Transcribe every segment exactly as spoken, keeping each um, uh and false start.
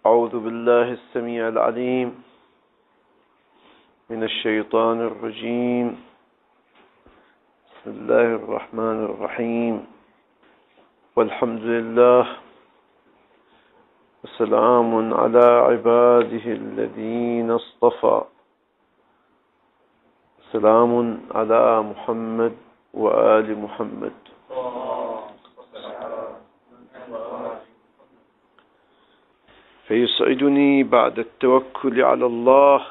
أعوذ بالله السميع العليم من الشيطان الرجيم. بسم الله الرحمن الرحيم، والحمد لله، وسلام على عباده الذين اصطفى. سلام على محمد وآل محمد. فيسعدني بعد التوكل على الله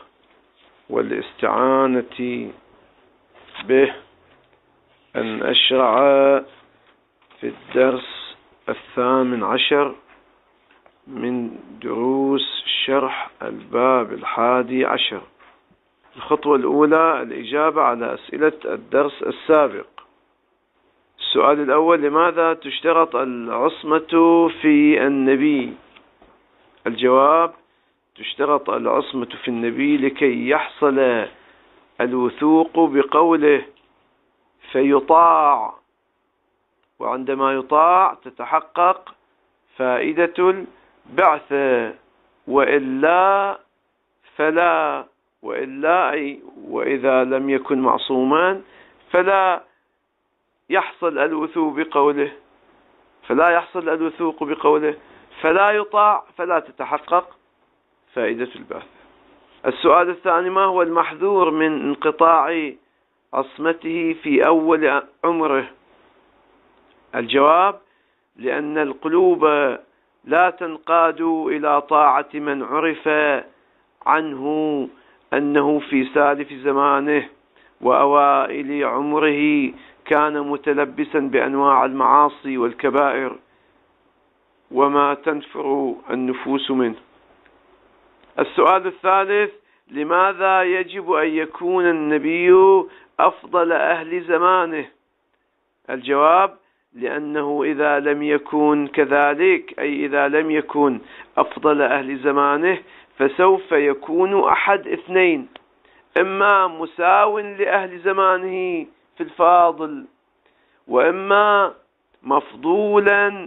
والاستعانة به أن أشرع في الدرس الثامن عشر من دروس شرح الباب الحادي عشر. الخطوة الأولى الإجابة على أسئلة الدرس السابق. السؤال الأول: لماذا تشترط العصمة في النبي؟ الجواب: تشترط العصمة في النبي لكي يحصل الوثوق بقوله فيطاع، وعندما يطاع تتحقق فائدة البعثة، وإلا فلا، وإلا أي وإذا لم يكن معصوما فلا يحصل الوثوق بقوله فلا يحصل الوثوق بقوله فلا يطاع، فلا تتحقق فائدة البعث. السؤال الثاني: ما هو المحذور من انقطاع عصمته في أول عمره؟ الجواب: لأن القلوب لا تنقاد إلى طاعة من عرف عنه أنه في سالف زمانه وأوائل عمره كان متلبسا بأنواع المعاصي والكبائر وما تنفر النفوس منه. السؤال الثالث: لماذا يجب أن يكون النبي أفضل أهل زمانه؟ الجواب: لأنه إذا لم يكن كذلك، أي إذا لم يكن أفضل أهل زمانه، فسوف يكون أحد اثنين: إما مساو لأهل زمانه في الفاضل، وإما مفضولا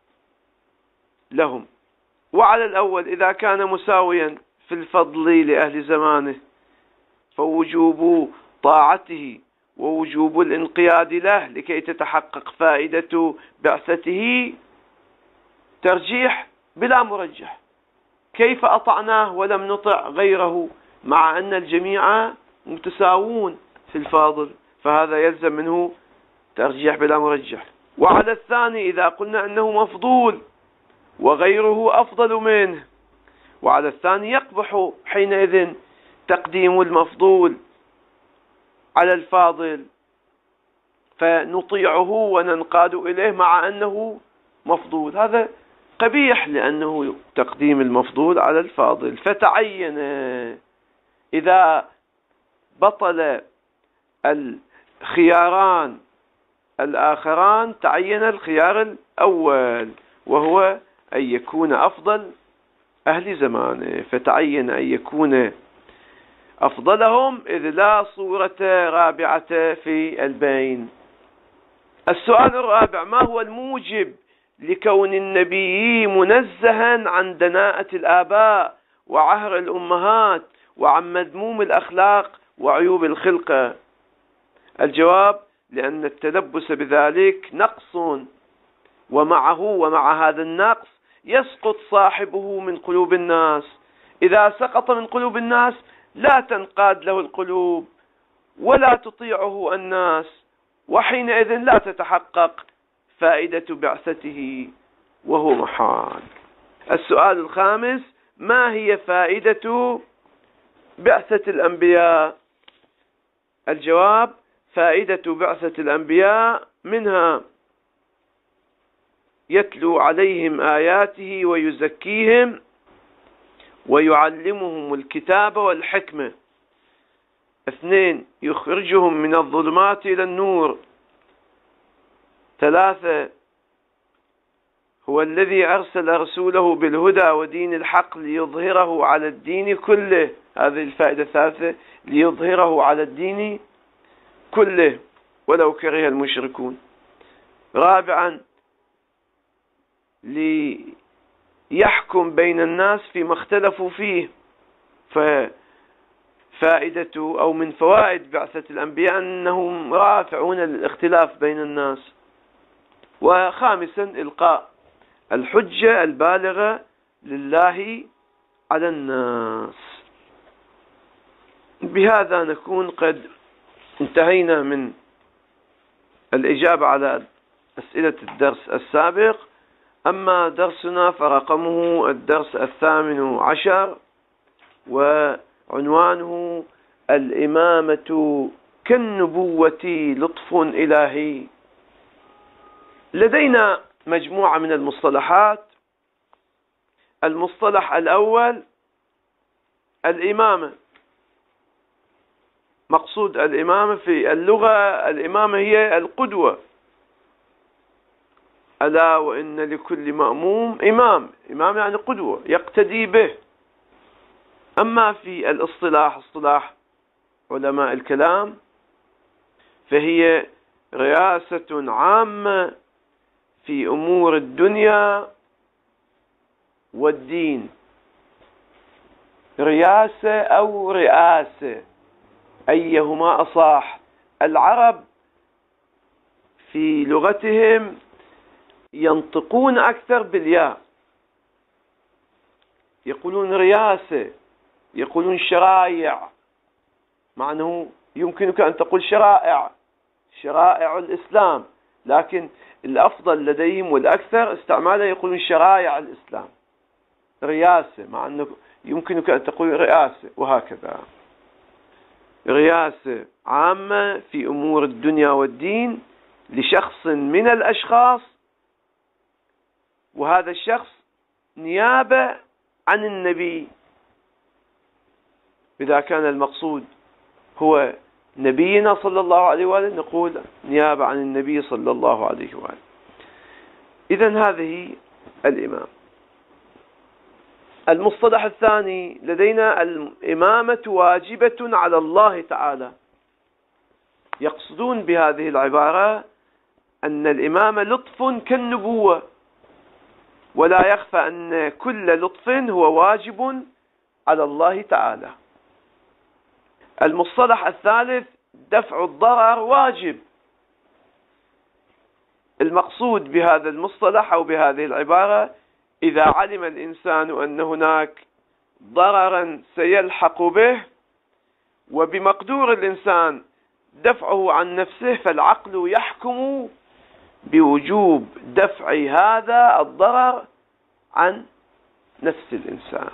لهم. وعلى الأول إذا كان مساويا في الفضل لأهل زمانه فوجوب طاعته ووجوب الانقياد له لكي تتحقق فائدة بعثته ترجيح بلا مرجح. كيف أطعناه ولم نطع غيره مع أن الجميع متساوون في الفاضل؟ فهذا يلزم منه ترجيح بلا مرجح. وعلى الثاني إذا قلنا أنه مفضول وغيره أفضل منه، وعلى الثاني يقبح حينئذ تقديم المفضول على الفاضل، فنطيعه وننقاد إليه مع أنه مفضول. هذا قبيح لأنه تقديم المفضول على الفاضل. فتعين إذا بطل الخياران الآخران تعين الخيار الأول، وهو أن يكون أفضل أهل زمانه، فتعين أن يكون أفضلهم إذ لا صورة رابعة في البين. السؤال الرابع: ما هو الموجب لكون النبي منزها عن دناءة الآباء وعهر الأمهات وعن مذموم الأخلاق وعيوب الخلقة؟ الجواب: لأن التلبس بذلك نقص، ومعه ومع هذا النقص يسقط صاحبه من قلوب الناس. إذا سقط من قلوب الناس لا تنقاد له القلوب ولا تطيعه الناس، وحينئذ لا تتحقق فائدة بعثته وهو محال. السؤال الخامس: ما هي فائدة بعثة الأنبياء؟ الجواب: فائدة بعثة الأنبياء منها يتلو عليهم آياته ويزكيهم ويعلمهم الكتاب والحكمة. اثنين: يخرجهم من الظلمات إلى النور. ثلاثة: هو الذي أرسل رسوله بالهدى ودين الحق ليظهره على الدين كله. هذه الفائدة الثالثة: ليظهره على الدين كله ولو كره المشركون. رابعا: يحكم بين الناس فيما اختلفوا فيه. ففائدة أو من فوائد بعثة الأنبياء أنهم رافعون الاختلاف بين الناس. وخامسا إلقاء الحجة البالغة لله على الناس. بهذا نكون قد انتهينا من الإجابة على أسئلة الدرس السابق. أما درسنا فرقمه الدرس الثامن عشر، وعنوانه الإمامة كالنبوة لطف إلهي. لدينا مجموعة من المصطلحات. المصطلح الأول الإمامة. مقصود الإمامة في اللغة، الإمامة هي القدوة. ألا وإن لكل مأموم إمام. إمام يعني قدوة يقتدي به. أما في الاصطلاح، اصطلاح علماء الكلام، فهي رئاسة عامة في أمور الدنيا والدين. رياسة أو رئاسة أيهما أصح. العرب في لغتهم ينطقون أكثر بالياء، يقولون رياسة، يقولون شرائع، مع أنه يمكنك أن تقول شرائع، شرائع الإسلام، لكن الأفضل لديهم والأكثر استعمالا يقولون شرائع الإسلام. رياسة، مع أنه يمكنك أن تقول رئاسة، وهكذا. رياسة عامة في أمور الدنيا والدين لشخص من الأشخاص، وهذا الشخص نيابة عن النبي. إذا كان المقصود هو نبينا صلى الله عليه وآله نقول نيابة عن النبي صلى الله عليه وآله. إذن هذه الإمام. المصطلح الثاني لدينا الإمامة واجبة على الله تعالى. يقصدون بهذه العبارة أن الإمامة لطف كالنبوة، ولا يخفى أن كل لطف هو واجب على الله تعالى. المصطلح الثالث دفع الضرر واجب. المقصود بهذا المصطلح أو بهذه العبارة إذا علم الإنسان أن هناك ضررا سيلحق به وبمقدور الإنسان دفعه عن نفسه، فالعقل يحكم بوجوب دفع هذا الضرر عن نفس الإنسان.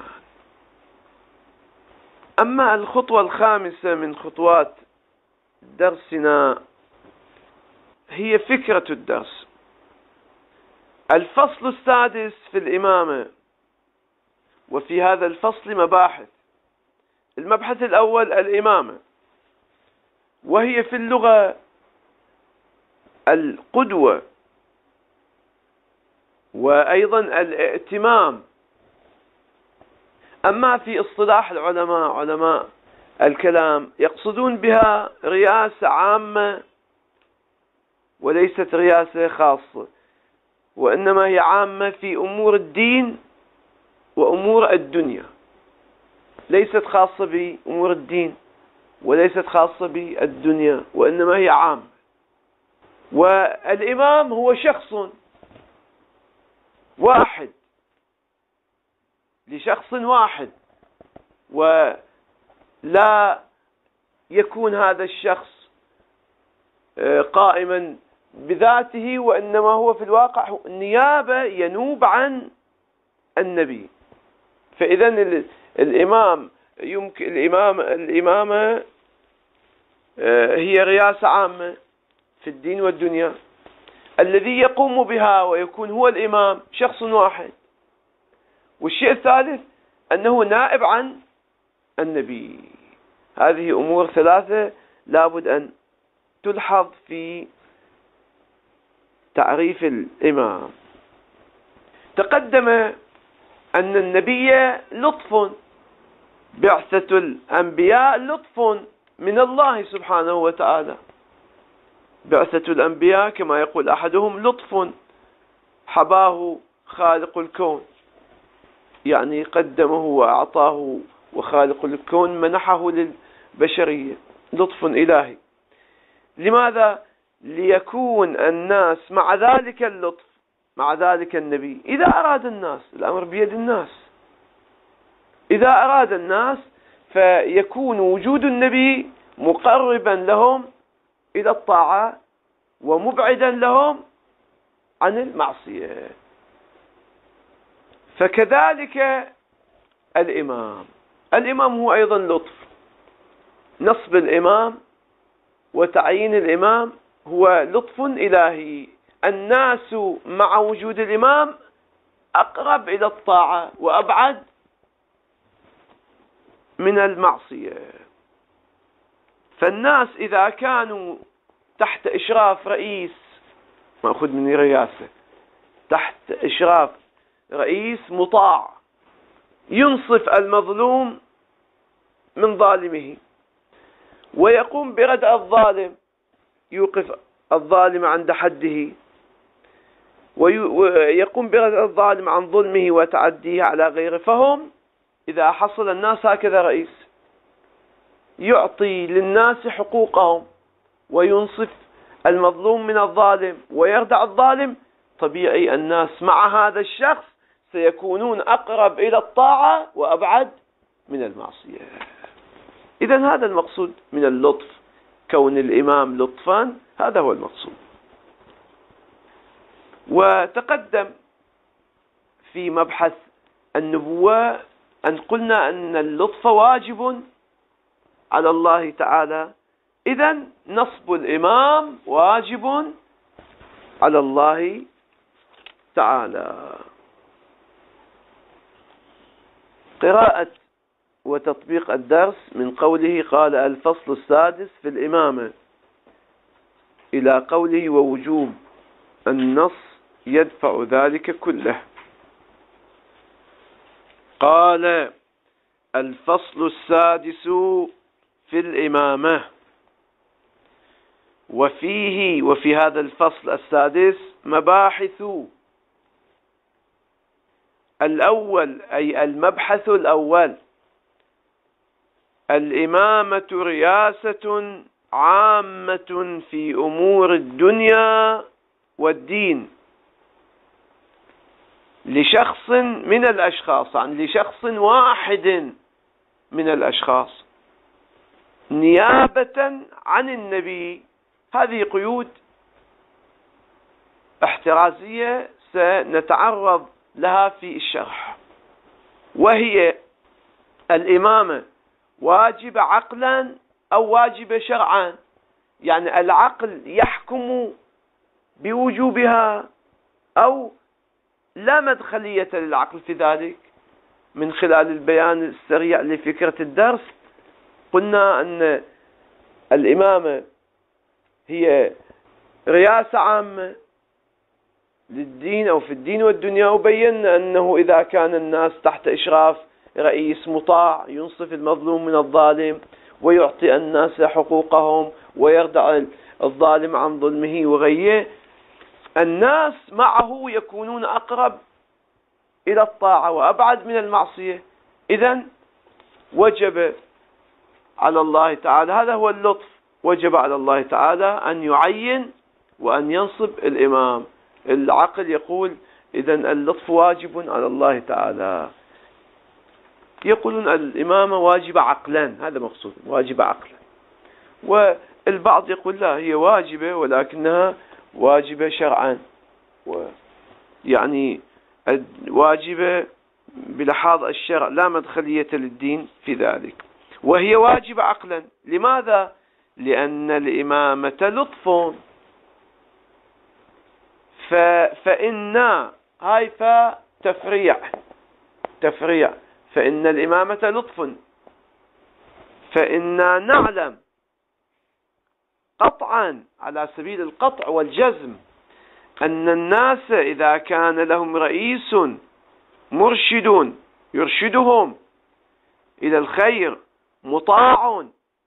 أما الخطوة الخامسة من خطوات درسنا هي فكرة الدرس. الفصل السادس في الإمامة، وفي هذا الفصل مباحث. المبحث الأول الإمامة، وهي في اللغة القدوة، وأيضا الائتمام. أما في اصطلاح العلماء، علماء الكلام، يقصدون بها رياسة عامة وليست رياسة خاصة، وإنما هي عامة في أمور الدين وأمور الدنيا، ليست خاصة بأمور الدين وليست خاصة بالدنيا، وإنما هي عامة. والإمام هو شخص واحد لشخص واحد، ولا يكون هذا الشخص قائما بذاته، وإنما هو في الواقع نيابة ينوب عن النبي. فإذا الإمام يمكن الإمام الإمامة هي رياسة عامة في الدين والدنيا. الذي يقوم بها ويكون هو الإمام شخص واحد. والشيء الثالث أنه نائب عن النبي. هذه أمور ثلاثة لابد أن تلحظ في تعريف الإمام. تقدم أن النبي لطف، بعثة الأنبياء لطف من الله سبحانه وتعالى. بعثة الأنبياء كما يقول أحدهم لطف حباه خالق الكون. يعني قدمه وأعطاه، وخالق الكون منحه للبشرية، لطف إلهي. لماذا؟ ليكون الناس مع ذلك اللطف، مع ذلك النبي، إذا أراد الناس، الأمر بيد الناس، إذا أراد الناس فيكون وجود النبي مقربا لهم إلى الطاعة ومبعدا لهم عن المعصية. فكذلك الإمام، الإمام هو أيضا لطف. نصب الإمام وتعيين الإمام هو لطف إلهي. الناس مع وجود الإمام أقرب إلى الطاعة وأبعد من المعصية. فالناس إذا كانوا تحت إشراف رئيس، مأخذ من رئاسة، تحت إشراف رئيس مطاع ينصف المظلوم من ظالمه ويقوم بردع الظالم، يوقف الظالم عند حده ويقوم بردع الظالم عن ظلمه وتعديه على غيره، فهم إذا حصل الناس هكذا رئيس يعطي للناس حقوقهم وينصف المظلوم من الظالم ويردع الظالم، طبيعي الناس مع هذا الشخص سيكونون أقرب إلى الطاعة وأبعد من المعصية. إذن هذا المقصود من اللطف، كون الإمام لطفا، هذا هو المقصود. وتقدم في مبحث النبوة أن قلنا أن اللطف واجب على الله تعالى، إذن نصب الإمام واجب على الله تعالى. قراءة وتطبيق الدرس من قوله قال الفصل السادس في الإمامة إلى قوله ووجوب النص يدفع ذلك كله. قال الفصل السادس في الإمامة، وفيه وفي هذا الفصل السادس مباحث. الأول أي المبحث الأول، الإمامة رياسة عامة في أمور الدنيا والدين لشخص من الأشخاص، عن لشخص واحد من الأشخاص نيابة عن النبي. هذه قيود احترازية سنتعرض لها في الشرح، وهي الإمامة واجبة عقلا أو واجبة شرعا، يعني العقل يحكم بوجوبها أو لا مدخلية للعقل في ذلك. من خلال البيان السريع لفكرة الدرس قلنا أن الإمامة هي رياسة عامة للدين أو في الدين والدنيا، وبينا أنه إذا كان الناس تحت إشراف رئيس مطاع ينصف المظلوم من الظالم ويعطي الناس حقوقهم ويردع الظالم عن ظلمه وغيه، الناس معه يكونون أقرب إلى الطاعة وأبعد من المعصية. إذن وجب على الله تعالى، هذا هو اللطف، وجب على الله تعالى أن يعين وأن ينصب الإمام. العقل يقول إذن اللطف واجب على الله تعالى. يقولون الإمامة واجبة عقلا، هذا مقصود، واجبة عقلا. والبعض يقول لا، هي واجبة ولكنها واجبة شرعا، يعني واجبة بلحاظ الشرع، لا مدخلية للدين في ذلك. وهي واجبة عقلا، لماذا؟ لأن الإمامة لطف. ف... فإن هاي فتفريع تفريع فإن الإمامة لطف، فإننا نعلم قطعا على سبيل القطع والجزم أن الناس إذا كان لهم رئيس مرشد يرشدهم إلى الخير مطاع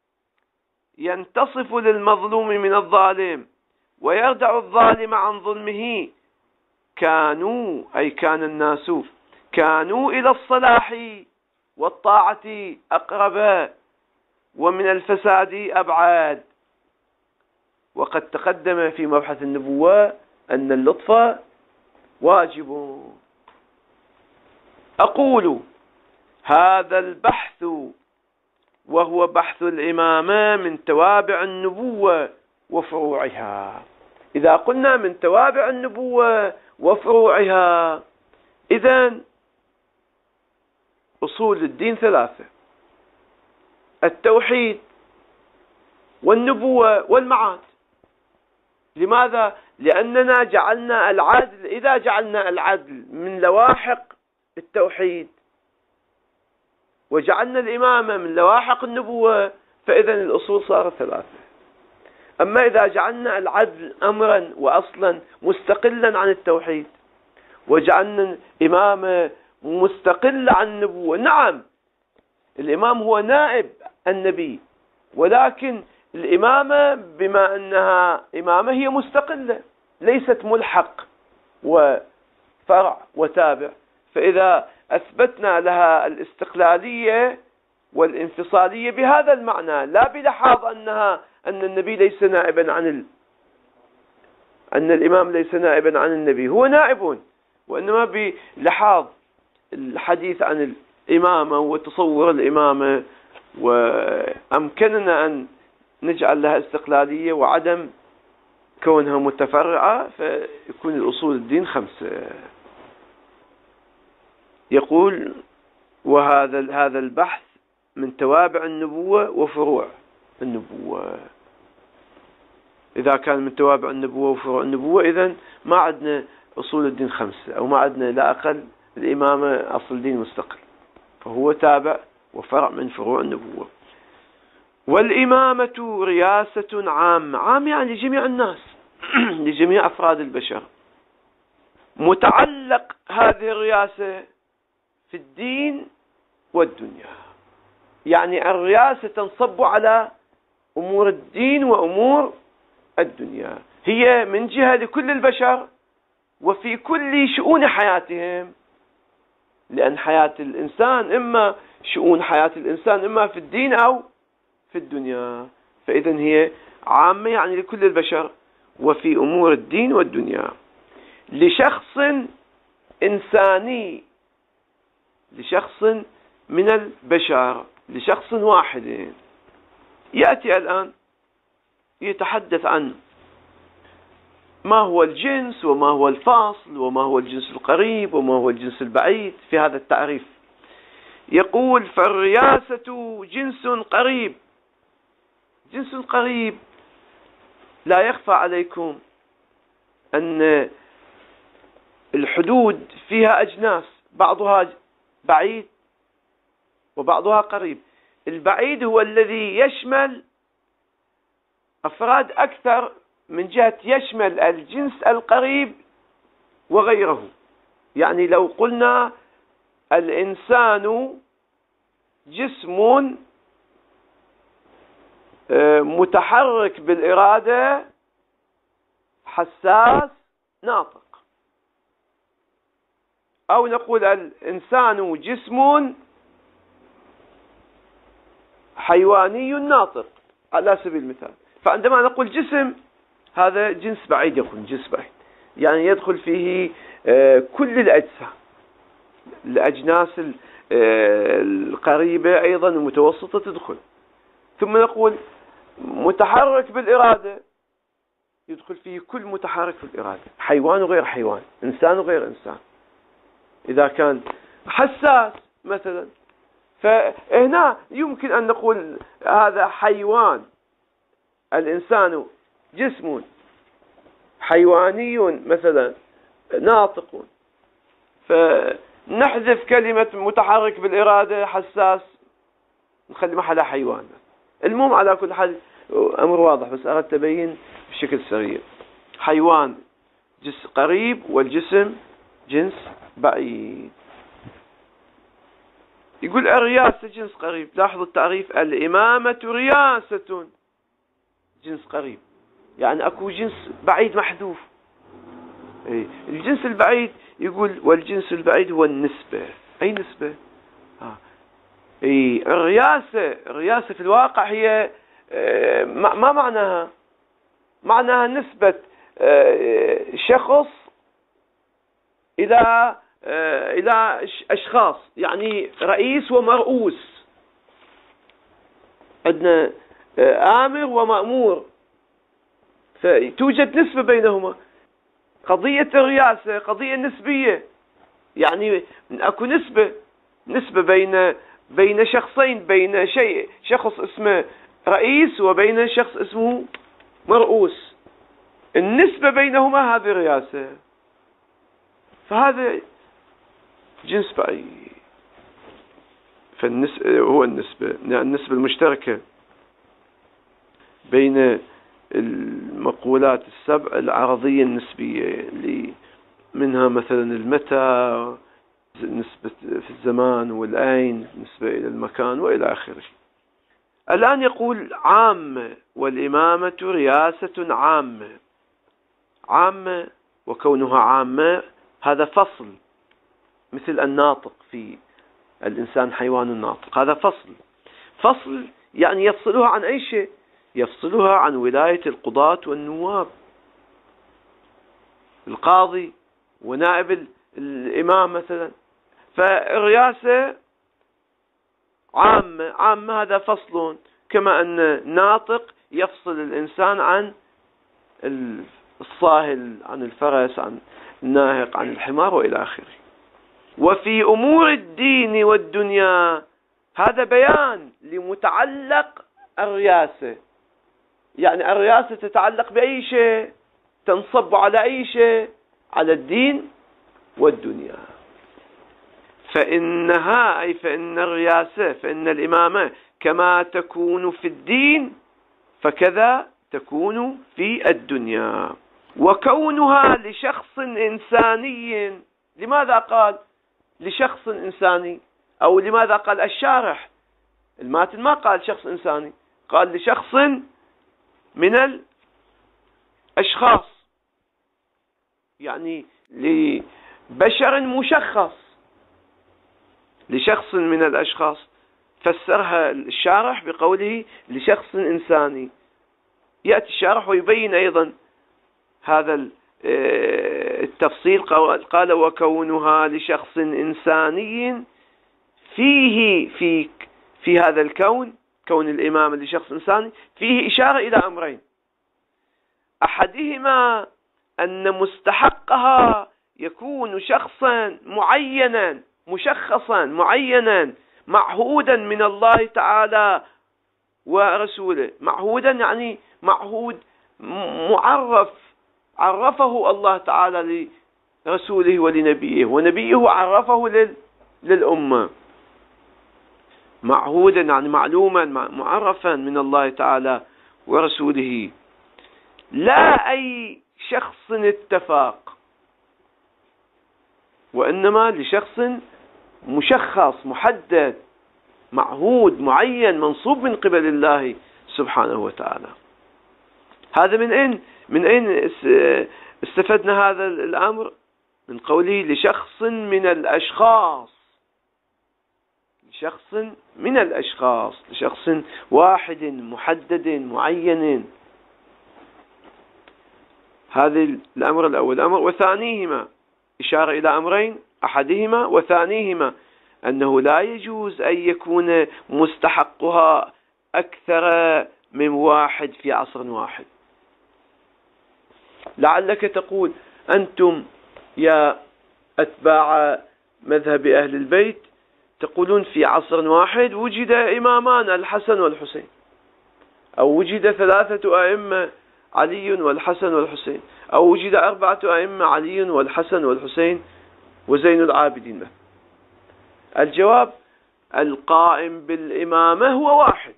ينتصف للمظلوم من الظالم ويردع الظالم عن ظلمه، كانوا أي كان الناس كانوا إلى الصلاح والطاعة أقرب ومن الفساد أبعد. وقد تقدم في مبحث النبوة أن اللطف واجب. أقول هذا البحث وهو بحث الإمامة من توابع النبوة وفروعها. إذا قلنا من توابع النبوة وفروعها، إذن أصول الدين ثلاثة: التوحيد والنبوة والمعاد. لماذا؟ لأننا جعلنا العدل، إذا جعلنا العدل من لواحق التوحيد وجعلنا الإمامة من لواحق النبوة، فإذن الأصول صارت ثلاثة. أما إذا جعلنا العدل أمرا وأصلا مستقلا عن التوحيد وجعلنا الإمامة مستقلة عن النبوة، نعم الإمام هو نائب النبي، ولكن الإمامة بما أنها إمامة هي مستقلة ليست ملحق وفرع وتابع. فإذا أثبتنا لها الاستقلالية والانفصالية بهذا المعنى، لا بلحاظ أنها أن النبي ليس نائبا عن ال... أن الإمام ليس نائبا عن النبي، هو نائب، وإنما بلحاظ الحديث عن الإمامة وتصور الإمامة، وأمكننا أن نجعل لها استقلالية وعدم كونها متفرعة، فيكون الأصول الدين خمسة. يقول وهذا هذا البحث من توابع النبوة وفروع النبوة. إذا كان من توابع النبوة وفروع النبوة، إذن ما عندنا أصول الدين خمسة، أو ما عندنا لا أقل الإمامة أصل دين مستقل، فهو تابع وفرع من فروع النبوة. والإمامة رياسة عامة، عام يعني لجميع الناس لجميع أفراد البشر. متعلق هذه الرياسة في الدين والدنيا، يعني الرياسة تنصب على أمور الدين وأمور الدنيا، هي من جهة لكل البشر وفي كل شؤون حياتهم، لأن حياة الإنسان إما شؤون حياة الإنسان إما في الدين أو في الدنيا، فإذن هي عامة يعني لكل البشر وفي أمور الدين والدنيا. لشخص إنساني، لشخص من البشر، لشخص واحد. يأتي الآن يتحدث عن ما هو الجنس وما هو الفاصل وما هو الجنس القريب وما هو الجنس البعيد في هذا التعريف. يقول فالرياسة جنس قريب. جنس قريب، لا يخفى عليكم أن الحدود فيها أجناس، بعضها بعيد وبعضها قريب. البعيد هو الذي يشمل أفراد أكثر من جهة يشمل الجنس القريب وغيره. يعني لو قلنا الإنسان جسم متحرك بالإرادة حساس ناطق، أو نقول الإنسان جسم حيواني ناطق على سبيل المثال. فعندما نقول جسم، هذا جنس بعيد، يكون جنس بعيد يعني يدخل فيه كل الأجسام، الأجناس القريبة أيضا المتوسطة تدخل. ثم نقول متحرك بالإرادة، يدخل فيه كل متحرك بالإرادة، حيوان وغير حيوان، إنسان وغير إنسان. إذا كان حساس مثلا، فهنا يمكن أن نقول هذا حيوان، الإنسان جسم حيواني مثلا ناطق، فنحذف كلمة متحرك بالإرادة حساس، نخلي محلها حيوان. المهم على كل حال أمر واضح، بس أردت أبين بشكل سريع. حيوان جنس قريب والجسم جنس بعيد. يقول الرياسة جنس قريب، لاحظوا التعريف، الإمامة رياسة جنس قريب، يعني أكو جنس بعيد محذوف. أي الجنس البعيد يقول والجنس البعيد هو النسبة. أي نسبة؟ آه. أي الرياسة، الرياسة في الواقع هي ما معناها؟ معناها نسبة شخص إلى إلى أشخاص، يعني رئيس ومرؤوس، عندنا آمر ومأمور، فتوجد نسبة بينهما. قضية الرئاسة قضية نسبية، يعني أكو نسبة نسبة بين بين شخصين، بين شيء شخص اسمه رئيس وبين شخص اسمه مرؤوس، النسبة بينهما هذه الرئاسة. فهذا جنس بعيد. فالنسبة هو النسبة، النسبة المشتركة بين المقولات السبع العرضية النسبية، اللي منها مثلا المتى، نسبة في الزمان، والأين نسبة إلى المكان، وإلى آخره. الآن يقول عامة، والإمامة رياسة عامة. عامة وكونها عامة هذا فصل، مثل الناطق في الإنسان حيوان الناطق، هذا فصل. فصل يعني يفصلها عن أي شيء، يفصلها عن ولاية القضاة والنواب، القاضي ونائب الإمام مثلا. فالرياسة عامة، عامة هذا فصل، كما أن ناطق يفصل الإنسان عن الصاهل، عن الفرس، عن الناهق، عن الحمار، وإلى آخره. وفي أمور الدين والدنيا هذا بيان لمتعلق الرياسة، يعني الرياسة تتعلق بأي شيء، تنصب على أي شيء، على الدين والدنيا. فإنها أي فإن الرياسة، فإن الإمامة كما تكون في الدين فكذا تكون في الدنيا. وكونها لشخص إنساني، لماذا قال لشخص إنساني؟ أو لماذا قال الشارح؟ الماتن ما قال شخص إنساني، قال لشخص من الأشخاص، يعني لبشر مشخص، لشخص من الأشخاص. فسرها الشارح بقوله لشخص إنساني. يأتي الشارح ويبين أيضا هذا التفصيل، قال وكونها لشخص إنساني فيه في في هذا الكون، كون الإمام لشخص إنساني فيه إشارة إلى أمرين: أحدهما أن مستحقها يكون شخصا معينا مشخصا معينا معهودا من الله تعالى ورسوله. معهودا يعني معهود معرف، عرفه الله تعالى لرسوله ولنبيه، ونبيه عرفه للأمة. معهودا يعني معلوما معرفا من الله تعالى ورسوله، لا أي شخص اتفاق، وإنما لشخص مشخص محدد معهود معين منصوب من قبل الله سبحانه وتعالى. هذا من أين من أين استفدنا هذا الأمر؟ من قوله لشخص من الأشخاص، لشخص من الأشخاص، لشخص واحد محدد معين. هذا الأمر الأول. الأمر وثانيهما إشارة إلى أمرين: أحدهما وثانيهما أنه لا يجوز أن يكون مستحقها أكثر من واحد في عصر واحد. لعلك تقول أنتم يا أتباع مذهب أهل البيت تقولون في عصر واحد وجد إمامان الحسن والحسين، أو وجد ثلاثة أئمة علي والحسن والحسين، أو وجد أربعة أئمة علي والحسن والحسين وزين العابدين. الجواب: القائم بالإمامة هو واحد،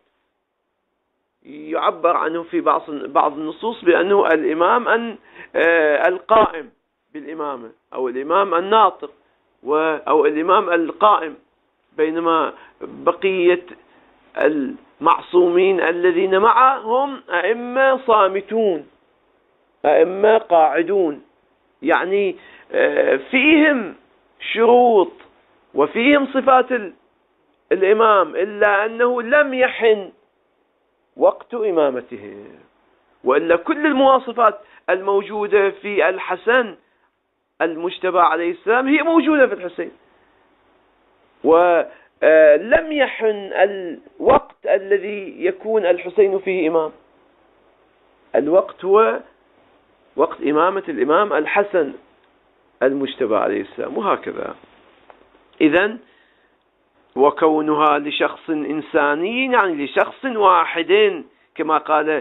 يعبر عنه في بعض بعض النصوص بأنه الإمام أن القائم بالإمامة، أو الإمام الناطق، أو الإمام القائم، بينما بقية المعصومين الذين معهم أئمة صامتون، أئمة قاعدون يعني فيهم شروط وفيهم صفات الإمام، إلا أنه لم يحن وقت إمامته، وإلا كل المواصفات الموجودة في الحسن المجتبى عليه السلام هي موجودة في الحسين، ولم يحن الوقت الذي يكون الحسين فيه إمام. الوقت هو وقت إمامة الإمام الحسن المجتبى عليه السلام، وهكذا. إذن وكونها لشخص إنساني يعني لشخص واحد، كما قال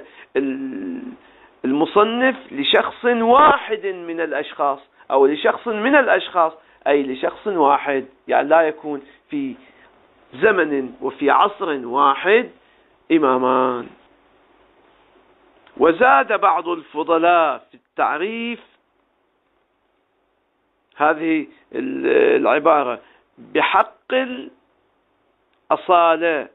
المصنف لشخص واحد من الأشخاص، أو لشخص من الأشخاص أي لشخص واحد، يعني لا يكون في زمن وفي عصر واحد إمامان. وزاد بعض الفضلاء في التعريف هذه العبارة بحق الأصالة،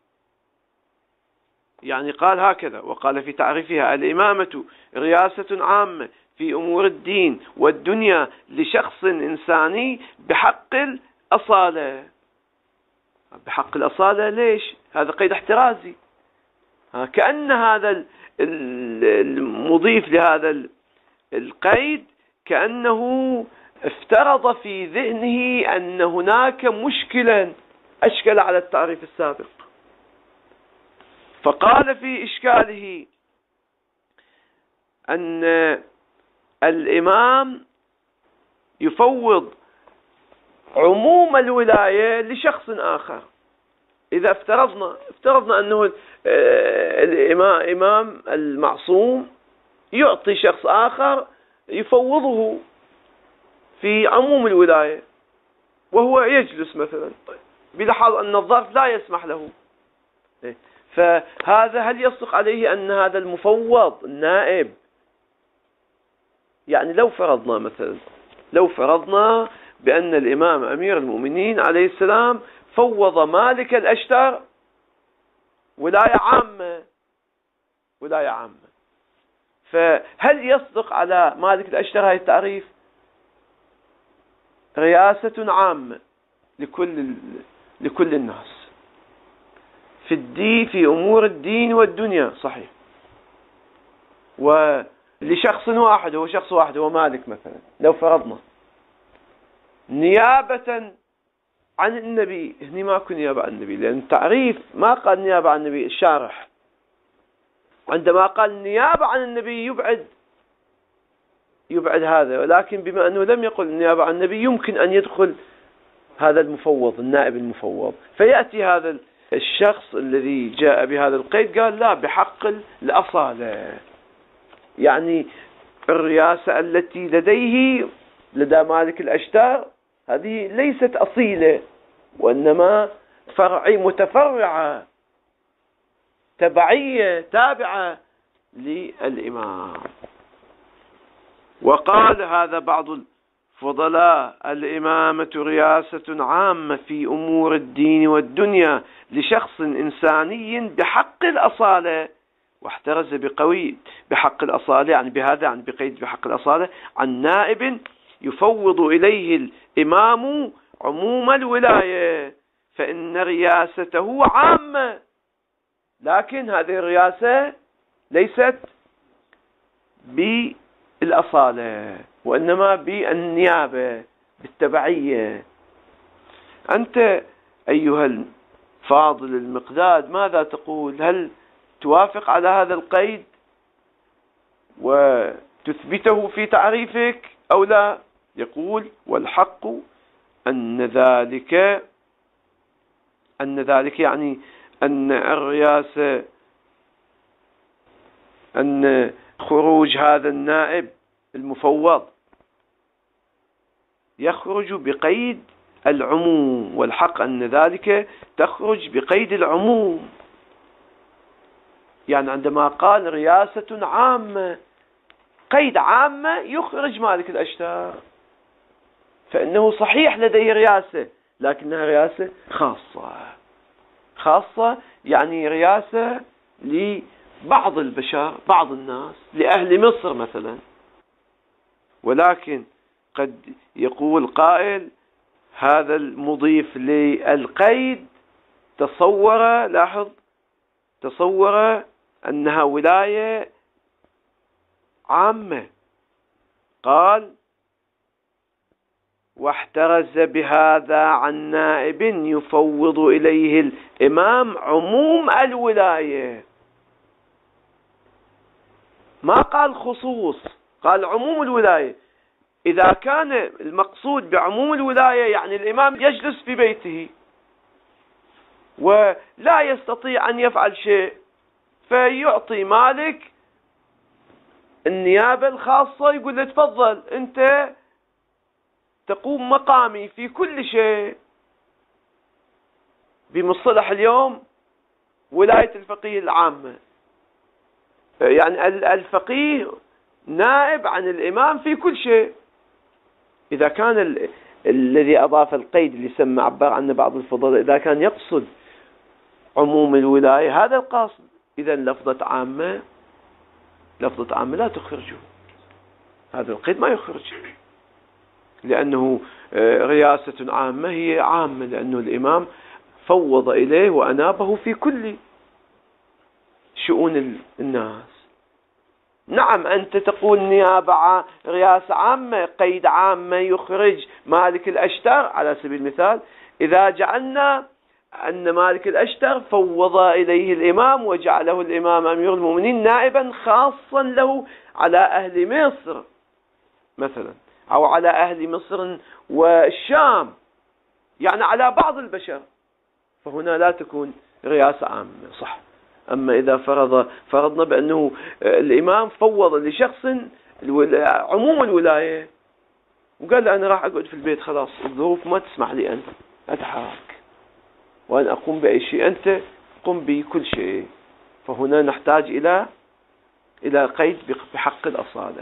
يعني قال هكذا، وقال في تعريفها: الإمامة رياسة عامة في أمور الدين والدنيا لشخص إنساني بحق الأصالة. بحق الأصالة ليش؟ هذا قيد احترازي، كأن هذا المضيف لهذا القيد كأنه افترض في ذهنه أن هناك مشكلا أشكل على التعريف السابق، فقال في إشكاله أن الإمام يفوض عموم الولاية لشخص آخر. إذا افترضنا افترضنا أنه الإمام المعصوم يعطي شخص آخر يفوضه في عموم الولاية، وهو يجلس مثلا بلحاظ أن الظرف لا يسمح له، فهذا هل يصدق عليه أن هذا المفوض النائب؟ يعني لو فرضنا مثلا لو فرضنا بأن الإمام أمير المؤمنين عليه السلام فوض مالك الأشتر ولاية عامة ولاية عامة، فهل يصدق على مالك الأشتر هاي التعريف؟ رياسة عامة لكل لكل الناس في الدين، في أمور الدين والدنيا، صحيح، ولشخص واحد، هو شخص واحد هو مالك مثلا، لو فرضنا نيابة عن النبي. هني ماكو نيابة عن النبي، لأن التعريف ما قال نيابة عن النبي. الشارح عندما قال نيابة عن النبي يبعد يبعد هذا، ولكن بما أنه لم يقل نيابة عن النبي يمكن أن يدخل هذا المفوض، النائب المفوض، فيأتي هذا الشخص الذي جاء بهذا القيد قال لا، بحق الأصالة، يعني الرياسة التي لديه لدى مالك الأشتار هذه ليست أصيلة، وإنما فرعي متفرعة تبعية تابعة للإمام. وقال هذا بعض الفضلاء: الإمامة رياسة عامة في أمور الدين والدنيا لشخص إنساني بحق الأصالة. واحترز بقوي بحق الأصالة، يعني بهذا يعني بقيد بحق الأصالة، عن نائب يفوض إليه الإمام عموم الولاية، فإن رياسته عامة، لكن هذه الرياسة ليست بالأصالة وإنما بالنيابة، بالتبعية. أنت أيها الفاضل المقداد ماذا تقول؟ هل توافق على هذا القيد وتثبته في تعريفك أو لا؟ يقول: والحق أن ذلك أن ذلك يعني أن الرياسة، أن خروج هذا النائب المفوض يخرج بقيد العموم، والحق أن ذلك تخرج بقيد العموم. يعني عندما قال رياسة عامة، قيد عامة يخرج مالك الأشتار، فإنه صحيح لديه رياسة لكنها رياسة خاصة خاصة يعني رياسة لبعض البشر، بعض الناس، لأهل مصر مثلا. ولكن قد يقول قائل هذا المضيف للقيد تصور، لاحظ، تصور أنها ولاية عامة. قال واحترز بهذا عن نائب يفوض إليه الإمام عموم الولاية. ما قال خصوص، قال عموم الولاية. إذا كان المقصود بعموم الولاية يعني الإمام يجلس في بيته ولا يستطيع أن يفعل شيء، فيعطي مالك النيابة الخاصة، يقول له تفضل أنت تقوم مقامي في كل شيء. بمصطلح اليوم ولاية الفقيه العامة، يعني الفقيه نائب عن الإمام في كل شيء. إذا كان ال... الذي أضاف القيد اللي سمى عبر عنه بعض الفضلاء إذا كان يقصد عموم الولاية هذا القاصد، إذا لفظة عامة لفظة عامة لا تخرجه، هذا القيد ما يخرج، لأنه رياسة عامة هي عامة، لأنه الإمام فوض إليه وأنابه في كل شؤون الناس. نعم أنت تقول نيابة رياسة عامة، قيد عامة يخرج مالك الأشتر على سبيل المثال. إذا جعلنا أن مالك الأشتر فوض إليه الإمام وجعله الإمام أمير المؤمنين نائبا خاصا له على أهل مصر مثلا، أو على أهل مصر والشام، يعني على بعض البشر، فهنا لا تكون رئاسة عامة، صح. أما إذا فرض فرضنا بأنه الإمام فوض لشخص عموم الولاية وقال له أنا راح أقعد في البيت، خلاص الظروف ما تسمح لي أن أتحرك وأن أقوم بأي شيء، أنت قم بكل شيء، فهنا نحتاج إلى إلى قيد بحق الأصالة.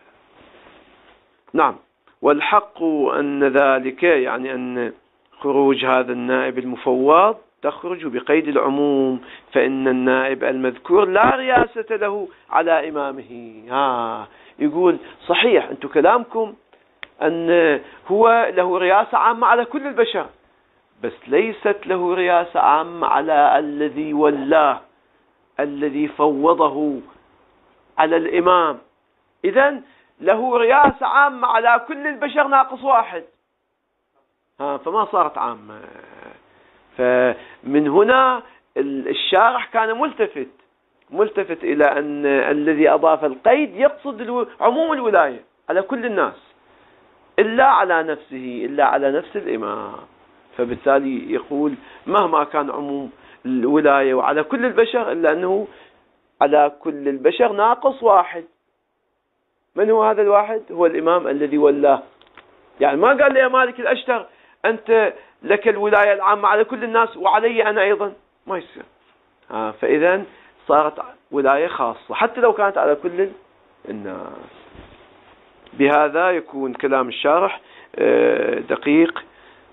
نعم، والحق أن ذلك يعني أن خروج هذا النائب المفوض تخرج بقيد العموم، فإن النائب المذكور لا رياسة له على إمامه. ها يقول صحيح أنتم كلامكم أن هو له رياسة عامة على كل البشر، بس ليست له رياسة عامة على الذي ولاه، الذي فوضه على الإمام. إذن له رياسة عامة على كل البشر ناقص واحد، ها فما صارت عامة. فمن هنا الشارح كان ملتفت ملتفت إلى أن الذي أضاف القيد يقصد عموم الولاية على كل الناس إلا على نفسه، إلا على نفس الإمام. فبالتالي يقول مهما كان عموم الولاية وعلى كل البشر إلا أنه على كل البشر ناقص واحد. من هو هذا الواحد؟ هو الإمام الذي ولاه. يعني ما قال لي يا مالك الأشتر أنت لك الولاية العامة على كل الناس وعلي أنا أيضا، ما يصير. آه فإذا صارت ولاية خاصة حتى لو كانت على كل الناس. بهذا يكون كلام الشارح دقيق،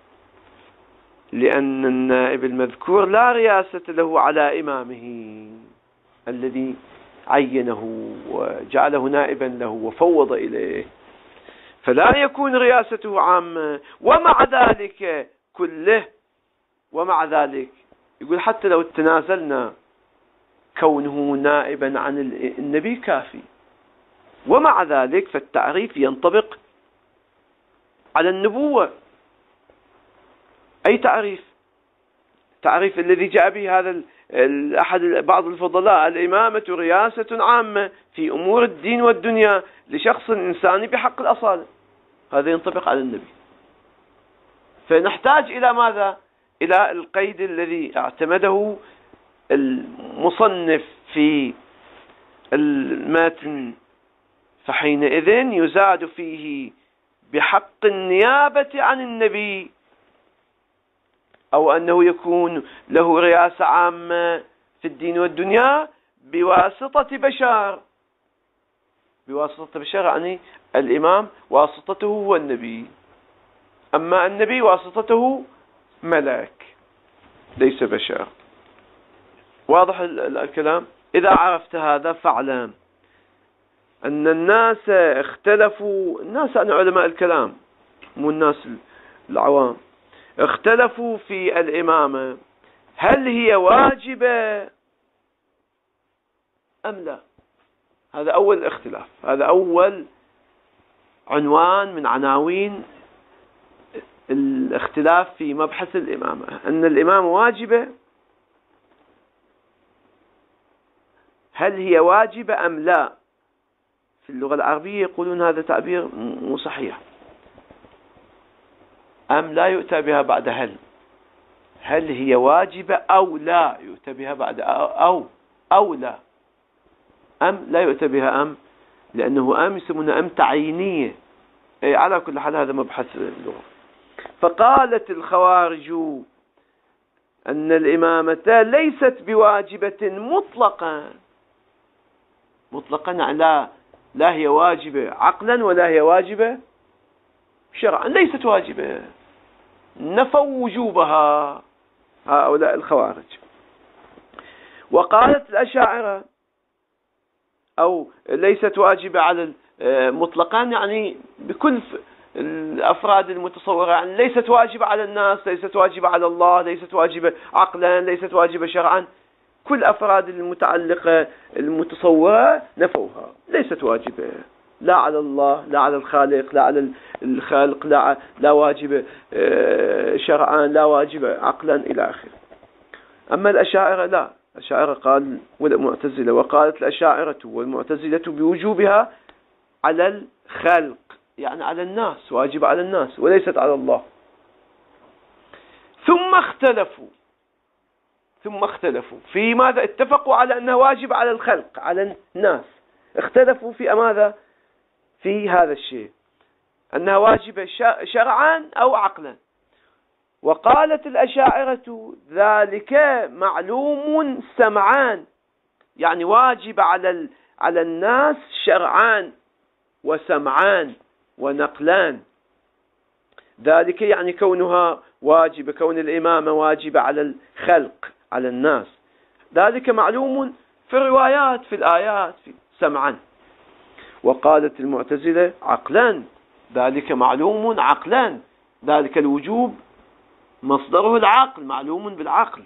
لأن النائب المذكور لا رياسة له على إمامه الذي عينه وجعله نائبا له وفوض إليه، فلا يكون رياسته عامة. ومع ذلك كله، ومع ذلك يقول حتى لو تنازلنا كونه نائبا عن النبي كافي. ومع ذلك فالتعريف ينطبق على النبوة. أي تعريف؟ تعريف الذي جاء به هذا أحد بعض الفضلاء: الإمامة رياسة عامة في أمور الدين والدنيا لشخص إنساني بحق الأصالة. هذا ينطبق على النبي. فنحتاج إلى ماذا؟ إلى القيد الذي اعتمده المصنف في المتن، فحينئذ يزاد فيه بحق النيابة عن النبي، أو أنه يكون له رئاسة عامة في الدين والدنيا بواسطة بشر. بواسطة بشر يعني الإمام واسطته هو النبي، أما النبي واسطته ملك ليس بشر. واضح الكلام؟ إذا عرفت هذا فاعلم أن الناس اختلفوا، الناس عن علماء الكلام مو الناس العوام، اختلفوا في الإمامة هل هي واجبة أم لا. هذا أول اختلاف، هذا أول عنوان من عناوين الاختلاف في مبحث الإمامة، أن الإمامة واجبة، هل هي واجبة أم لا. في اللغة العربية يقولون هذا تعبير مو صحيح، أم لا يؤتى بها بعد هل، هل هي واجبة أو لا يؤتى بها بعد أو أو لا، أم لا يؤتى بها أم، لأنه أم يسمونها أم تعيينية. أي على كل حال هذا مبحث اللغة. فقالت الخوارج أن الإمامة ليست بواجبة مطلقا، مطلقا لا لا هي واجبة عقلا ولا هي واجبة شرعا، ليست واجبة، نفوا وجوبها هؤلاء الخوارج. وقالت الأشاعرة أو ليست واجبة على مطلقا، يعني بكل الأفراد المتصورة، يعني ليست واجبة على الناس، ليست واجبة على الله، ليست واجبة عقلا، ليست واجبة شرعا، كل أفراد المتعلقة المتصورة نفوها، ليست واجبة لا على الله، لا على الخالق، لا على الخالق، لا, لا واجبة شرعا، لا واجبة عقلا إلى آخره. أما الأشاعرة لا، الأشاعرة قال والمعتزلة، وقالت الأشاعرة والمعتزلة بوجوبها على الخلق، يعني على الناس، واجب على الناس وليست على الله. ثم اختلفوا ثم اختلفوا في ماذا؟ اتفقوا على أنه واجب على الخلق، على الناس، اختلفوا في ماذا؟ في هذا الشيء، أنها واجبة شرعا أو عقلا. وقالت الأشاعرة ذلك معلوم سمعان، يعني واجب على على الناس شرعان وسمعان ونقلان. ذلك يعني كونها واجبة، كون الإمامة واجبة على الخلق، على الناس، ذلك معلوم في الروايات، في الآيات، في سمعا. وقالت المعتزلة عقلا، ذلك معلوم عقلا، ذلك الوجوب مصدره العقل، معلوم بالعقل.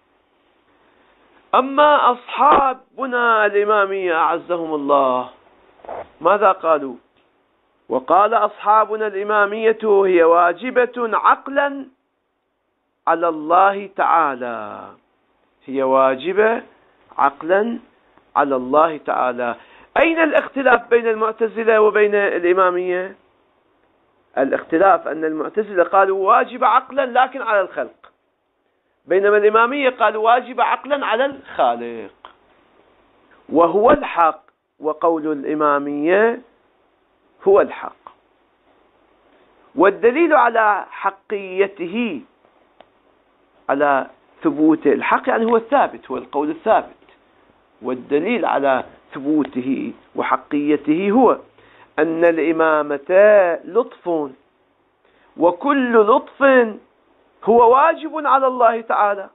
أما أصحابنا الإمامية أعزهم الله ماذا قالوا؟ وقال أصحابنا الإمامية هي واجبة عقلا على الله تعالى، هي واجبة عقلا على الله تعالى. أين الاختلاف بين المعتزلة وبين الإمامية؟ الاختلاف أن المعتزلة قالوا واجب عقلا لكن على الخلق، بينما الإمامية قالوا واجب عقلا على الخالق، وهو الحق، وقول الإمامية هو الحق. والدليل على حقيته، على ثبوت الحق، يعني هو الثابت، هو القول الثابت. والدليل على ثبوته وحقيته هو أن الإمامة لطف، وكل لطف هو واجب على الله تعالى.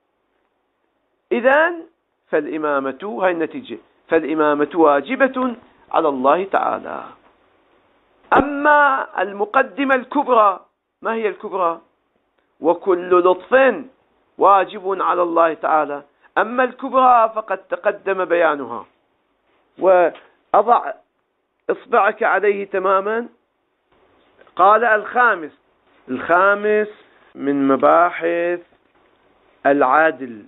إذن فالإمامة، هاي النتيجة، فالإمامة واجبة على الله تعالى. أما المقدمة الكبرى، ما هي الكبرى؟ وكل لطف واجب على الله تعالى. أما الكبرى فقد تقدم بيانها. وأضع إصبعك عليه تماما. قال الخامس، الخامس من مباحث العدل،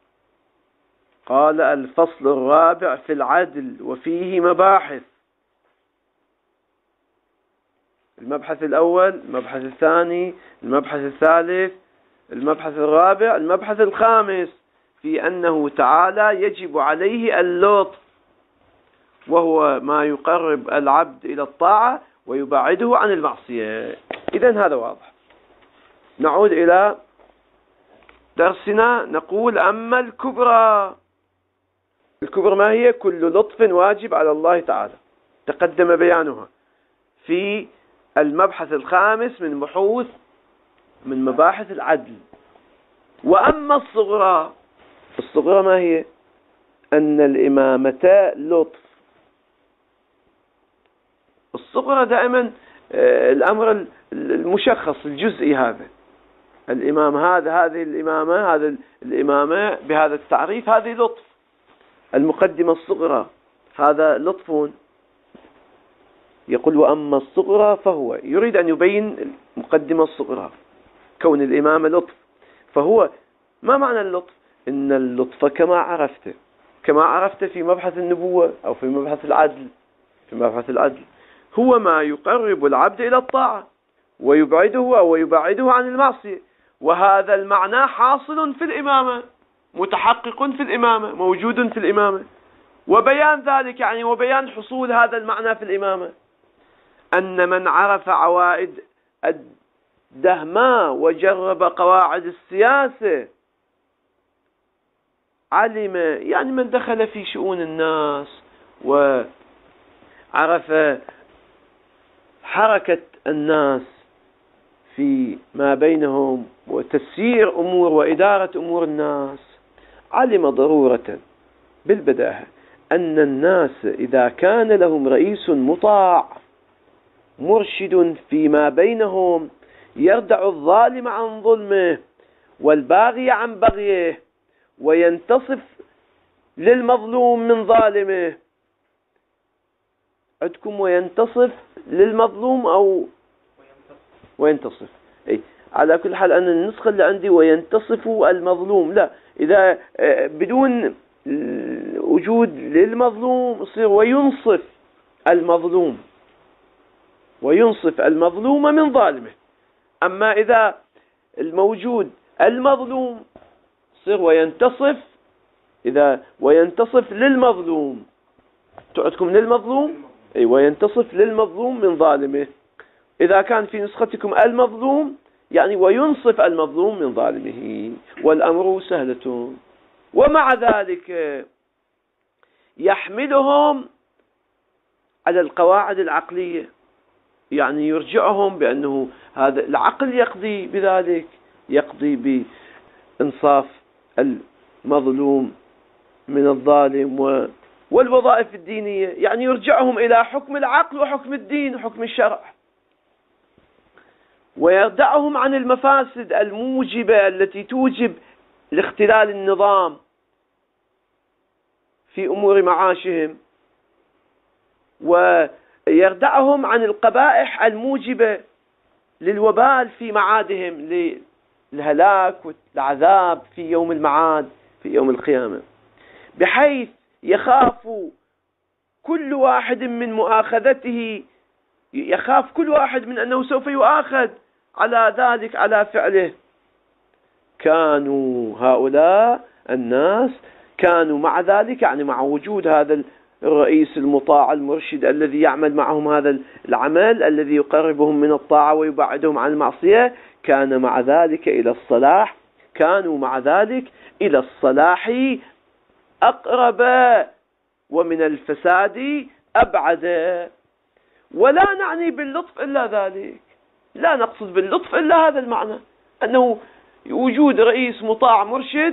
قال الفصل الرابع في العدل وفيه مباحث. المبحث الأول، المبحث الثاني، المبحث الثالث، المبحث الرابع، المبحث الخامس في أنه تعالى يجب عليه اللطف، وهو ما يقرب العبد إلى الطاعة ويبعده عن المعصية. إذن هذا واضح. نعود إلى درسنا، نقول أما الكبرى، الكبرى ما هي؟ كل لطف واجب على الله تعالى، تقدم بيانها في المبحث الخامس من بحوث من مباحث العدل. وأما الصغرى، الصغرى ما هي؟ أن الإمامة لطف، الصغرى دائما الأمر المشخص الجزئي، هذا الإمام هذا هذه الإمامة هذا الإمامة بهذا التعريف هذه لطف. المقدمة الصغرى هذا لطف، يقول وأما الصغرى فهو يريد أن يبين المقدمة الصغرى كون الإمامة لطف. فهو ما معنى اللطف؟ إن اللطف كما عرفت كما عرفت في مبحث النبوة أو في مبحث العدل في مبحث العدل هو ما يقرب العبد إلى الطاعة ويبعده أو يبعده عن المعصية، وهذا المعنى حاصل في الإمامة، متحقق في الإمامة، موجود في الإمامة. وبيان ذلك يعني وبيان حصول هذا المعنى في الإمامة أن من عرف عوائد الدهماء وجرب قواعد السياسة علم، يعني من دخل في شؤون الناس وعرف حركة الناس في ما بينهم وتسيير أمور وإدارة أمور الناس، علم ضرورة بالبداهة أن الناس إذا كان لهم رئيس مطاع مرشد فيما بينهم يردع الظالم عن ظلمه والباغي عن بغيه وينتصف للمظلوم من ظالمه. عندكم وينتصف للمظلوم أو وينتصف؟ أي على كل حال أنا النسخة اللي عندي وينتصف المظلوم، لا، إذا بدون وجود للمظلوم يصير وينصف المظلوم وينصف المظلوم من ظالمه. أما إذا الموجود المظلوم يصير وينتصف، إذا وينتصف للمظلوم تعدكم للمظلوم أي وينتصف للمظلوم من ظالمه. إذا كان في نسختكم المظلوم يعني وينصف المظلوم من ظالمه، والأمر سهلة. ومع ذلك يحملهم على القواعد العقلية، يعني يرجعهم بأنه هذا العقل يقضي بذلك، يقضي بإنصاف المظلوم من الظالم و والوظائف الدينية، يعني يرجعهم إلى حكم العقل وحكم الدين وحكم الشرع، ويردعهم عن المفاسد الموجبة التي توجب لاختلال النظام في أمور معاشهم، ويردعهم عن القبائح الموجبة للوبال في معادهم، للهلاك والعذاب في يوم المعاد في يوم القيامة، بحيث يخاف كل واحد من مؤاخذته، يخاف كل واحد من أنه سوف يؤاخذ على ذلك على فعله. كانوا هؤلاء الناس كانوا مع ذلك يعني مع وجود هذا الرئيس المطاع المرشد الذي يعمل معهم هذا العمل الذي يقربهم من الطاعة ويبعدهم عن المعصية، كان مع ذلك إلى الصلاح كانوا مع ذلك إلى الصلاح أقرب ومن الفساد أبعد. ولا نعني باللطف إلا ذلك، لا نقصد باللطف إلا هذا المعنى، أنه وجود رئيس مطاع مرشد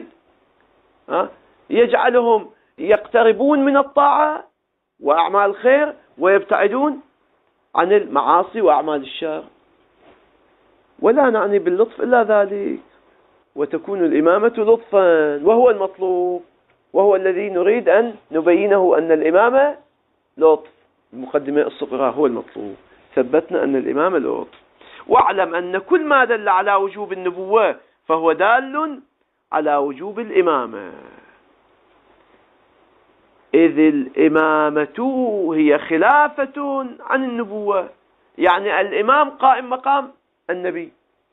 يجعلهم يقتربون من الطاعة وأعمال الخير ويبتعدون عن المعاصي وأعمال الشر. ولا نعني باللطف إلا ذلك، وتكون الإمامة لطفا، وهو المطلوب، وهو الذي نريد أن نبينه أن الإمامة لطف. المقدمة الصغرى هو المطلوب، ثبتنا أن الإمامة لطف. واعلم أن كل ما دل على وجوب النبوة فهو دال على وجوب الإمامة، إذ الإمامة هي خلافة عن النبوة، يعني الإمام قائم مقام النبي،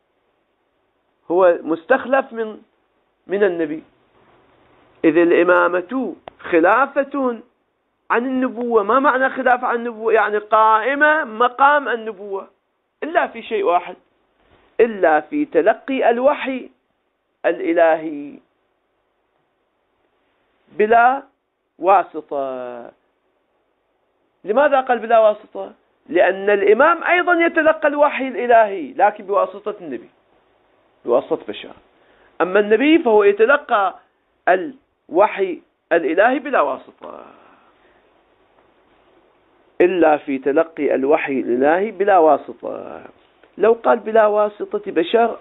هو مستخلف من من النبي. إذ الإمامة خلافة عن النبوة. ما معنى خلافة عن النبوة؟ يعني قائمة مقام النبوة، إلا في شيء واحد، إلا في تلقي الوحي الإلهي بلا واسطة. لماذا قال بلا واسطة؟ لأن الإمام أيضا يتلقى الوحي الإلهي لكن بواسطة النبي، بواسطة بشر. أما النبي فهو يتلقى الوحي الإلهي بلا واسطة. إلا في تلقي الوحي الإلهي بلا واسطة. لو قال بلا واسطة بشر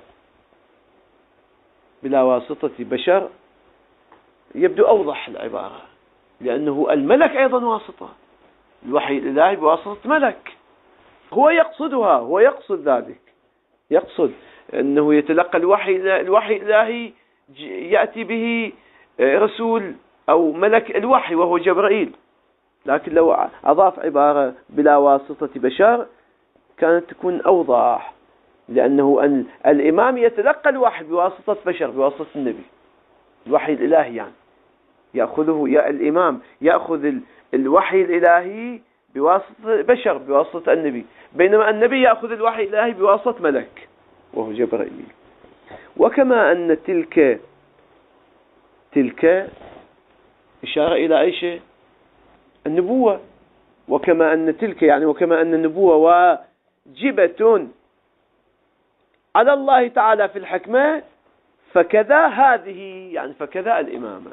بلا واسطة بشر يبدو أوضح العبارة، لأنه الملك أيضا واسطة، الوحي الإلهي بواسطة ملك، هو يقصدها، هو يقصد ذلك، يقصد أنه يتلقى الوحي الوحي الإلهي يأتي به رسول أو ملك الوحي وهو جبرائيل. لكن لو أضاف عبارة بلا واسطة بشر كانت تكون أوضح، لأنه أن الإمام يتلقى الوحي بواسطة بشر، بواسطة النبي، الوحي الإلهي يعني يأخذه يا الإمام يأخذ الوحي الإلهي بواسطة بشر، بواسطة النبي، بينما النبي يأخذ الوحي الإلهي بواسطة ملك وهو جبرائيل. وكما أن تلك تلك إشارة إلى أي شيء؟ النبوة. وكما أن تلك يعني وكما أن النبوة واجبة على الله تعالى في الحكمة، فكذا هذه يعني فكذا الإمامة.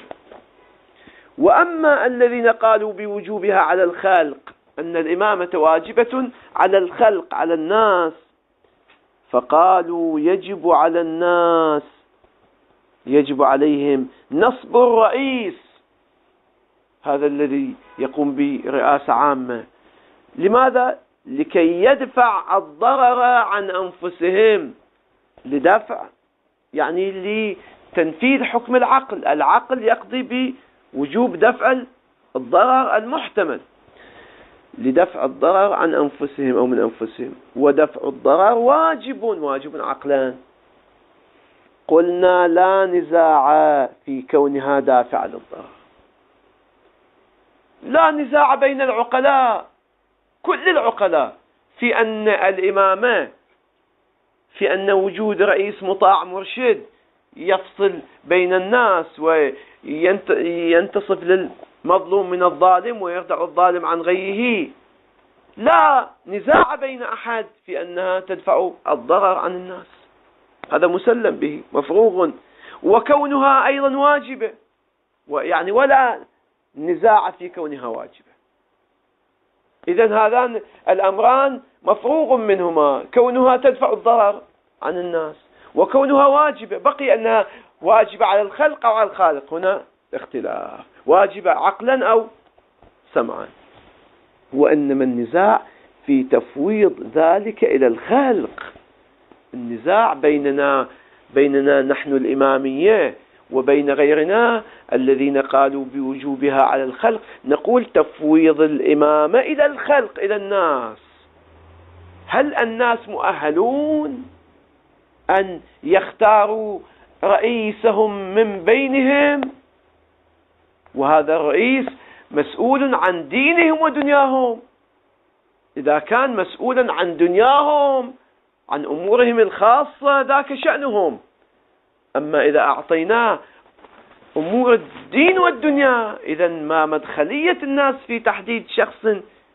وأما الذين قالوا بوجوبها على الخلق، أن الإمامة واجبة على الخلق على الناس، فقالوا يجب على الناس يجب عليهم نصب الرئيس، هذا الذي يقوم برئاسة عامة. لماذا؟ لكي يدفع الضرر عن أنفسهم، لدفع يعني لتنفيذ حكم العقل، العقل يقضي بوجوب دفع الضرر المحتمل، لدفع الضرر عن أنفسهم أو من أنفسهم. ودفع الضرر واجب واجب عقلا. قلنا لا نزاع في كونها دافع للضرر، لا نزاع بين العقلاء، كل العقلاء، في أن الإمامة، في أن وجود رئيس مطاع مرشد يفصل بين الناس وينتصف للمظلوم من الظالم ويردع الظالم عن غيه، لا نزاع بين أحد في أنها تدفع الضرر عن الناس، هذا مسلم به مفروغ. وكونها أيضا واجبة، يعني ولا نزاع في كونها واجبة. إذن هذان الأمران مفروغ منهما، كونها تدفع الضرر عن الناس وكونها واجبة. بقي أنها واجبة على الخلق أو على الخالق، هنا اختلاف، واجبة عقلا أو سمعا. وإنما النزاع في تفويض ذلك إلى الخالق، النزاع بيننا بيننا نحن الإمامية وبين غيرنا الذين قالوا بوجوبها على الخلق، نقول تفويض الإمامة إلى الخلق، إلى الناس. هل الناس مؤهلون أن يختاروا رئيسهم من بينهم؟ وهذا الرئيس مسؤول عن دينهم ودنياهم. إذا كان مسؤولا عن دنياهم، عن أمورهم الخاصة، ذاك شأنهم. أما إذا أعطيناه أمور الدين والدنيا، إذا ما مدخلية الناس في تحديد شخص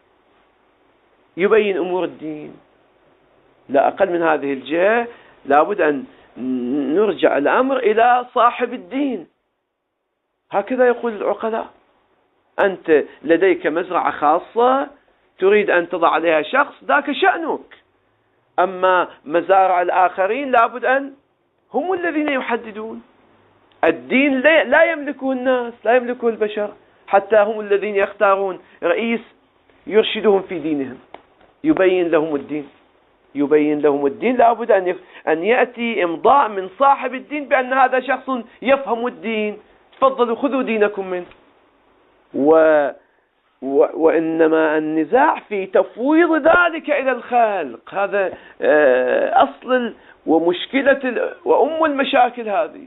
يبين أمور الدين؟ لا أقل من هذه الجهة لابد أن نرجع الأمر إلى صاحب الدين. هكذا يقول العقلاء. أنت لديك مزرعة خاصة تريد أن تضع عليها شخص، ذاك شأنك. أما مزارع الآخرين لابد أن هم الذين يحددون الدين، لا يملكه الناس، لا يملكه البشر، حتى هم الذين يختارون رئيس يرشدهم في دينهم، يبين لهم الدين يبين لهم الدين لابد أن أن يأتي إمضاء من صاحب الدين بأن هذا شخص يفهم الدين، تفضلوا خذوا دينكم منه. و و وإنما النزاع في تفويض ذلك إلى الخالق، هذا أصل ومشكلة وأم المشاكل هذه،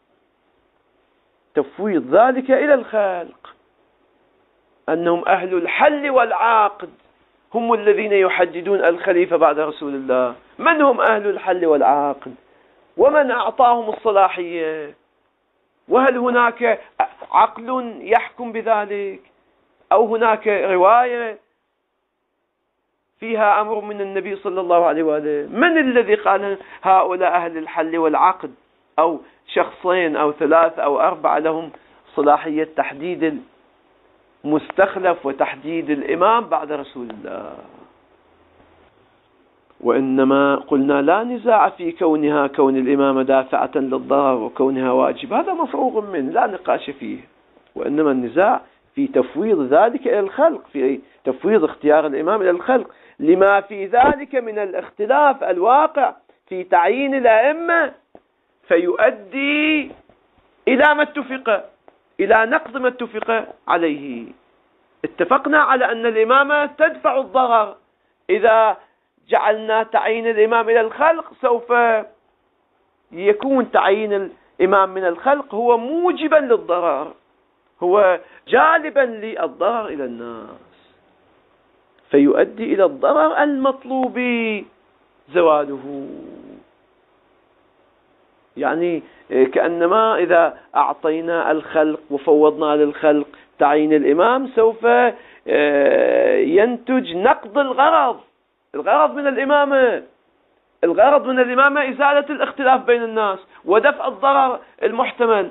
تفويض ذلك إلى الخالق، أنهم أهل الحل والعقد، هم الذين يحددون الخليفة بعد رسول الله. من هم أهل الحل والعقد؟ ومن أعطاهم الصلاحية؟ وهل هناك عقل يحكم بذلك؟ أو هناك رواية فيها أمر من النبي صلى الله عليه وآله؟ من الذي قال هؤلاء أهل الحل والعقد؟ أو شخصين أو ثلاثة أو أربعة لهم صلاحية تحديد مستخلف وتحديد الإمام بعد رسول الله. وإنما قلنا لا نزاع في كونها كون الإمامة دافعة للضرر وكونها واجب، هذا مفروغ منه لا نقاش فيه. وإنما النزاع في تفويض ذلك إلى الخلق، في تفويض اختيار الإمام إلى الخلق لما في ذلك من الاختلاف الواقع في تعيين الأئمة، فيؤدي إلى ما اتفق، إلى نقض ما اتفق عليه. اتفقنا على أن الإمامة تدفع الضرر، إذا جعلنا تعيين الإمام إلى الخلق سوف يكون تعيين الإمام من الخلق هو موجبا للضرر، هو جالبا للضرر إلى الناس، فيؤدي إلى الضرر المطلوب زواله. يعني كأنما إذا أعطينا الخلق وفوضنا للخلق تعيين الإمام سوف ينتج نقض الغرض الغرض من الإمامة. الغرض من الإمامة إزالة الاختلاف بين الناس ودفع الضرر المحتمل.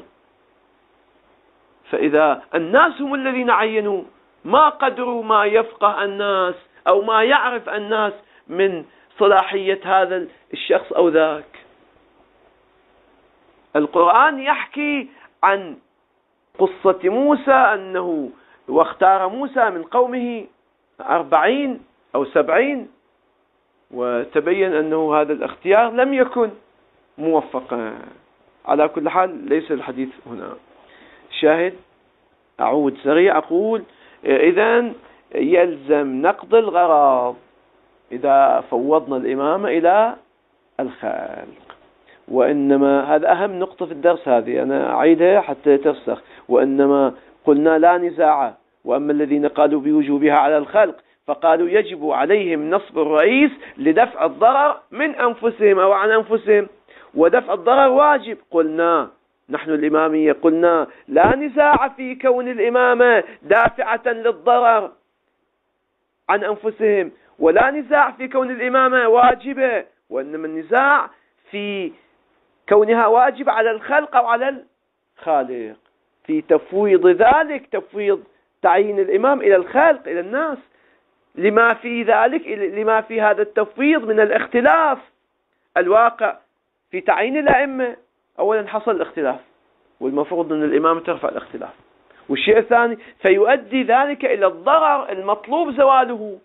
فإذا الناس هم الذين عينوا، ما قدروا ما يفقه الناس أو ما يعرف الناس من صلاحية هذا الشخص أو ذاك. القرآن يحكي عن قصة موسى أنه واختار موسى من قومه أربعين أو سبعين، وتبين أنه هذا الاختيار لم يكن موفقا. على كل حال ليس الحديث هنا. شاهد أعود سريع أقول إذن يلزم نقض الغرض إذا فوضنا الإمامة إلى الخلق. وإنما هذا أهم نقطة في الدرس، هذه أنا أعيدها حتى ترسخ. وإنما قلنا لا نزاع، وأما الذين قالوا بوجوبها على الخلق فقالوا يجب عليهم نصب الرئيس لدفع الضرر من أنفسهم أو عن أنفسهم، ودفع الضرر واجب. قلنا نحن الإمامية قلنا لا نزاع في كون الإمامة دافعة للضرر عن أنفسهم، ولا نزاع في كون الإمامة واجبة، وإنما النزاع في كونها واجب على الخلق أو على الخالق، في تفويض ذلك، تفويض تعيين الإمام إلى الخلق إلى الناس، لما في ذلك لما في هذا التفويض من الاختلاف الواقع في تعيين الأئمة. أولا حصل الاختلاف، والمفروض أن الإمام ترفع الاختلاف. والشيء الثاني فيؤدي ذلك إلى الضرر المطلوب زواله.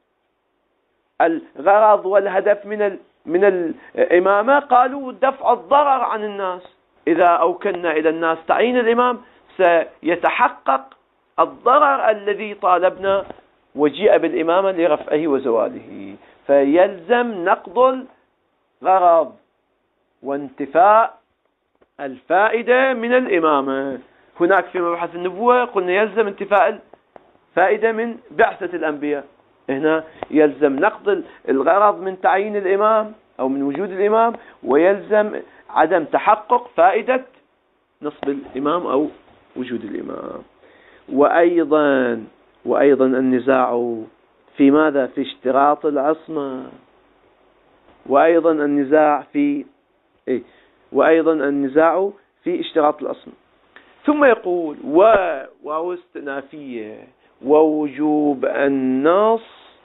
الغرض والهدف من من الإمامة قالوا دفع الضرر عن الناس. إذا أوكلنا إلى الناس تعيين الإمام سيتحقق الضرر الذي طالبنا وجيء بالإمامة لرفعه وزواله. فيلزم نقض الغرض وانتفاء الفائدة من الإمامة. هناك في مبحث النبوة قلنا يلزم انتفاء الفائدة من بعثة الأنبياء، هنا يلزم نقض الغرض من تعيين الإمام أو من وجود الإمام، ويلزم عدم تحقق فائدة نصب الإمام أو وجود الإمام. وأيضا وأيضا النزاع في ماذا؟ في اشتراط العصمة. وأيضا النزاع في إيه؟ وأيضا النزاع في اشتراط العصمة. ثم يقول و واو استئنافية ووجوب النص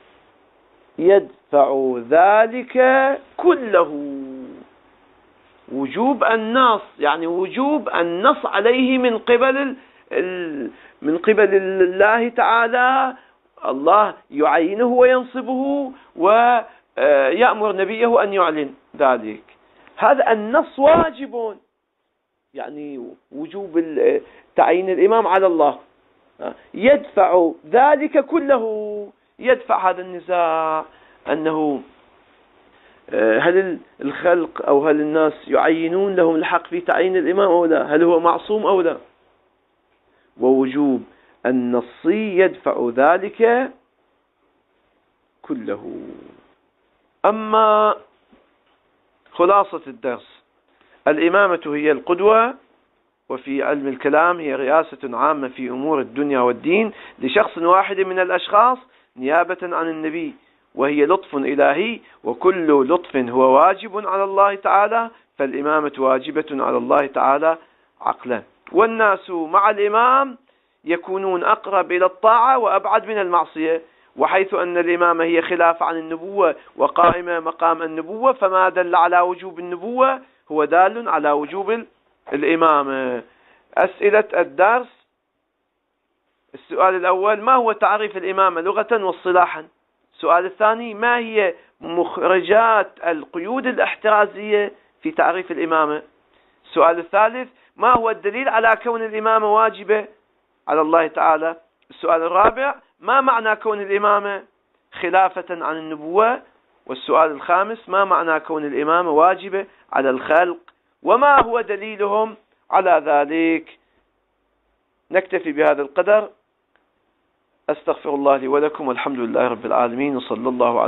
يدفع ذلك كله. وجوب النص يعني وجوب النص عليه من قبل ال... من قبل الله تعالى. الله يعينه وينصبه ويأمر نبيه أن يعلن ذلك. هذا النص واجب، يعني وجوب تعيين الإمام على الله يدفع ذلك كله. يدفع هذا النزاع أنه هل الخلق أو هل الناس يعينون لهم الحق في تعيين الإمام أو لا، هل هو معصوم أو لا. ووجوب النص يدفع ذلك كله. أما خلاصة الدرس، الإمامة هي القدوة، وفي علم الكلام هي رئاسة عامة في أمور الدنيا والدين لشخص واحد من الأشخاص نيابة عن النبي، وهي لطف إلهي، وكل لطف هو واجب على الله تعالى، فالإمامة واجبة على الله تعالى عقلا. والناس مع الإمام يكونون أقرب إلى الطاعة وأبعد من المعصية. وحيث أن الإمامة هي خلاف عن النبوة وقائمة مقام النبوة، فما دل على وجوب النبوة هو دال على وجوب الإمامة. أسئلة الدرس: السؤال الأول: ما هو تعريف الإمامة لغة واصطلاحا؟ السؤال الثاني: ما هي مخرجات القيود الاحترازية في تعريف الإمامة؟ السؤال الثالث: ما هو الدليل على كون الإمامة واجبة على الله تعالى؟ السؤال الرابع: ما معنى كون الإمامة خلافة عن النبوة؟ والسؤال الخامس: ما معنى كون الإمامة واجبة على الخلق، وما هو دليلهم على ذلك؟ نكتفي بهذا القدر. أستغفر الله لي ولكم، والحمد لله رب العالمين، وصلى الله على